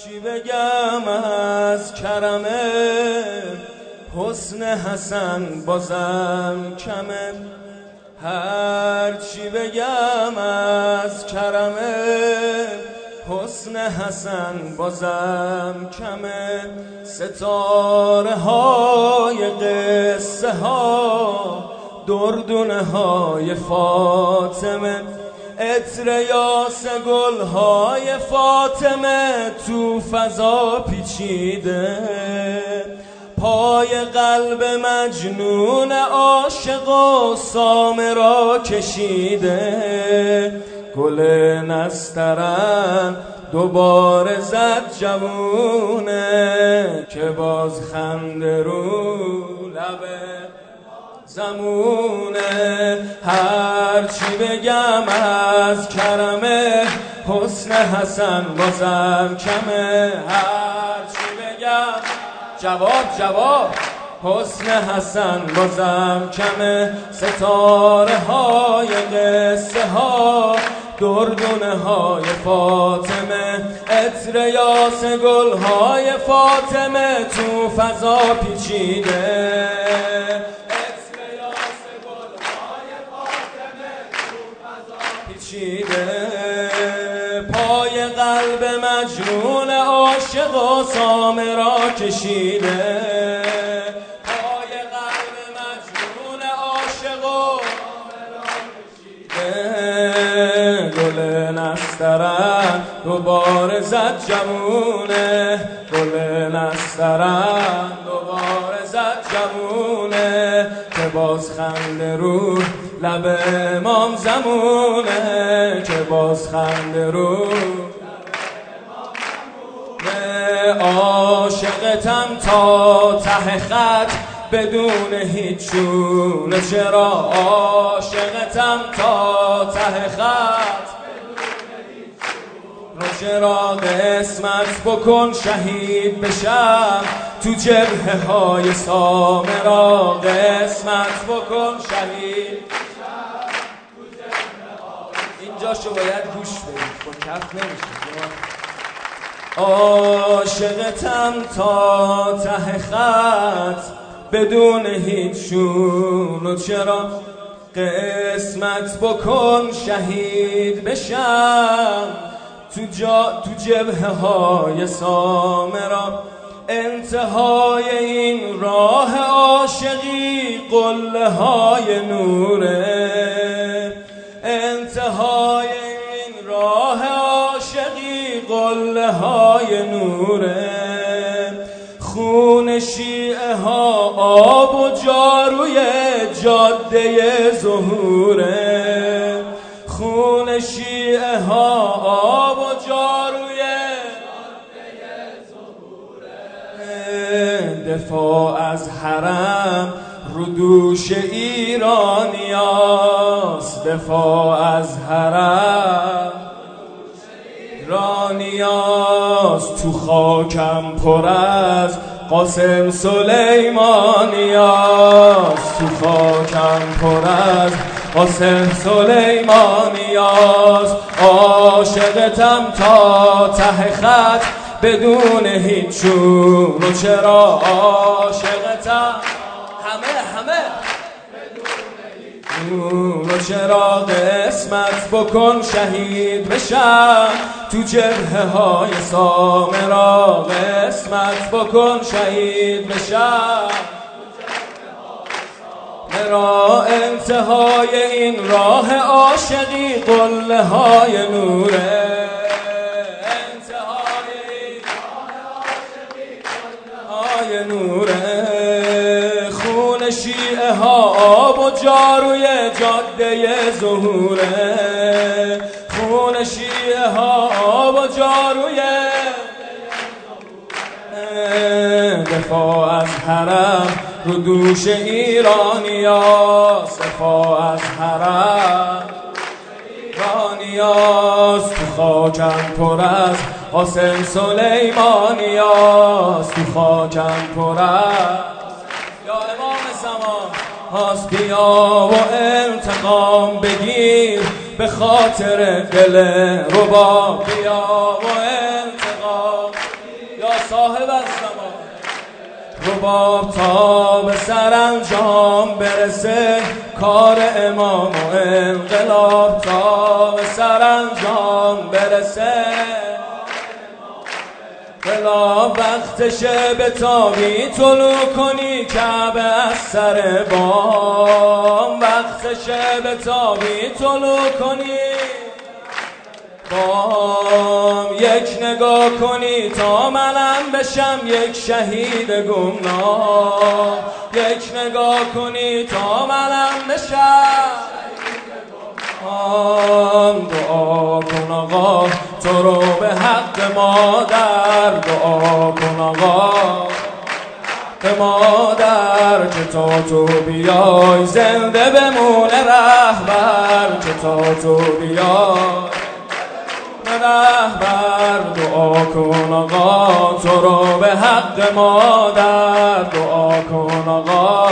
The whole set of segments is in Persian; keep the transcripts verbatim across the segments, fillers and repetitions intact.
چی بگم از کرم حسن حسن بازم کمه، هر چی بگم از کرم حسن حسن بازم کمه. ستاره های قصه ها دردونه های فاطمه، عطر یاس گل های فاطمه تو فضا پیچیده، پای قلب مجنون عاشق و سامرا کشیده. گل نسترن دوباره زد جوونه، که باز خنده رو لبه زمونه. هر چی بگم از کرم حسن حسن بازم کمه، هر چی بگم جواب جواب حسن حسن بازم کمه. ستاره های قصه ها دردونه های فاطمه، عطر یاس گل های فاطمه تو فضا پیچیده، عطر یاس گل های فاطمه تو فضا پیچیده. پای قلب مجنون عاشق و سامرا کشیده، پای قلب مجنون عاشق و سامرا کشیده. گل نسترن دوباره زد جوونه، گل نسترن دوباره زد جوونه، که باز خنده رو لب امام زمونه، که باز خنده رو عاشقتم تا ته خط بدون هیچ چونه، چرا عاشقتم تا ته خط بدون هیچ چونه، چرا قسمت بکن شهید بشم تو جبهه های سامرا، قسمت بکن شهید بشم تو جبهه های. اینجاشو باید گوش بدید، با کف نمیشه. عاشقتم تا ته خط بدون هیچ شون، و چرا قسمت بکن شهید بشم تو, جا تو جبهه های سامرا. انتهای این راه عاشقی قله های نوره، انتهای این راه عاشقی قله های نوره. خون شیعه ها آب و جاروی جاده ظهوره، خون شیعه ها آب و جاروی جاده ظهوره. دفاع از حرم رو دوش ایرانیاست، دفاع از حرم ایرانیاست، تو خاکم پر از قاسم سلیمانیاست، تو خاکم پر از قاسم سلیمانیاست. عاشقتم تا ته خط بدون هیچ چون، و چرا عاشقتم همه همه و چرا قسمت بکن شهید بشم تو جبهه های سامرا، قسمت بکن شهید بشم مرا. انتهای این راه عاشقی قله های نوره، انتهای این راه عاشقی قله های نوره. خون شیعه ها آب و جاروی جاده ظهوره، خون شیعه ها آب و جاروی دفاع از حرم رو دوش ایرانیاست، دفاع از حرم ایرانیاست. تو خاکم پر از قاسم سلیمانیاست، تو خاکم پر از یا امام زمان هاست. بیا و انتقام بگیر به خاطر دل ربا، بیا و انتقام صاحب الزمان. رباب تا به سرانجام برسه، کار امام و انقلاب تا به سرانجام برسه، انقلاب وقتشه به تابی طلوع کنی کعبه از سر بام، وقتشه به تابی طلوع کنی بام، یک نگاه کنی تا منم بشم یک شهید گمنام، یک نگاه کنی تا منم بشم آم. دعا کن آقا تو رو به حق مادر، دعا کن آقا به مادر که تا تو بیای زنده بمونه رهبر، که تا تو بیای رهبر. دعا کن آقا تو رو به حق مادر، دعا کن آقا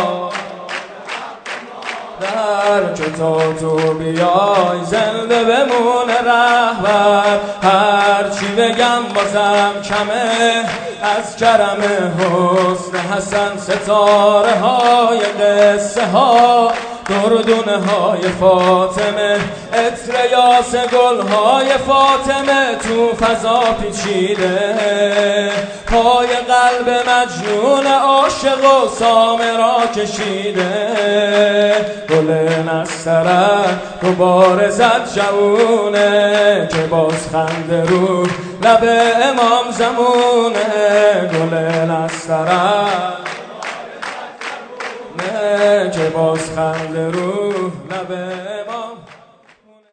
در که تا تو بیای زنده بمونه رهبر. هرچی بگم بازم کمه از کرم حسن حسن، ستاره های قصه ها دردونه های فاطمه، عطر یاس گل های فاطمه تو فضا پیچیده، پای قلب مجنون عاشق و سامرا کشیده. گل نسترن رو بار زد جوونه، که باز خنده رو لب امام زمونه. گل نسترن که باز خنده رو لب